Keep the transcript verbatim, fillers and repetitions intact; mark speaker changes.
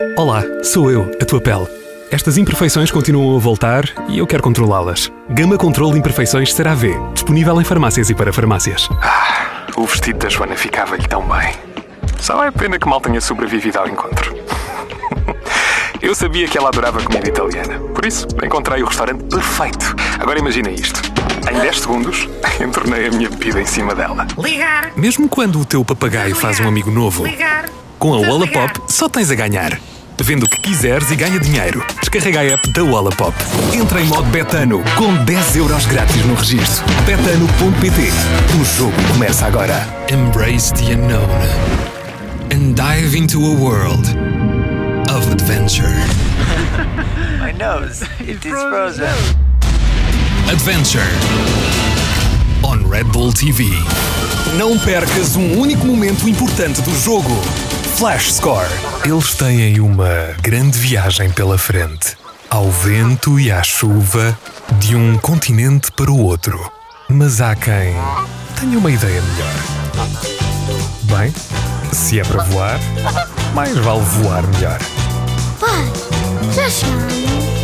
Speaker 1: Olá, sou eu, a tua pele. Estas imperfeições continuam a voltar e eu quero controlá-las. Gama Control Imperfeições CeraVe, disponível em farmácias e para farmácias.
Speaker 2: Ah, o vestido da Joana ficava-lhe tão bem. Só é pena que mal tenha sobrevivido ao encontro. Eu sabia que ela adorava comida italiana. Por isso, encontrei o restaurante perfeito. Agora imagina isto. Em dez segundos, entornei a minha bebida em cima dela.
Speaker 3: Ligar!
Speaker 1: Mesmo quando o teu papagaio faz um amigo novo,
Speaker 3: Ligar!
Speaker 1: com a
Speaker 3: Desligar.
Speaker 1: Wallapop só tens a ganhar. Vende o que quiseres e ganha dinheiro. Descarrega a app da Wallapop. Entra em modo Betano com dez euros grátis no registro. betano ponto pt. O jogo começa agora. Embrace the unknown and dive into a world of adventure.
Speaker 4: My nose, it is frozen.
Speaker 1: Adventure on Red Bull T V. Não percas um único momento importante do jogo. Flash Score. Eles têm uma grande viagem pela frente. Ao vento e à chuva, de um continente para o outro. Mas há quem tenha uma ideia melhor. Bem, se é para voar, mais vale voar melhor.
Speaker 5: Pai, já chegamos.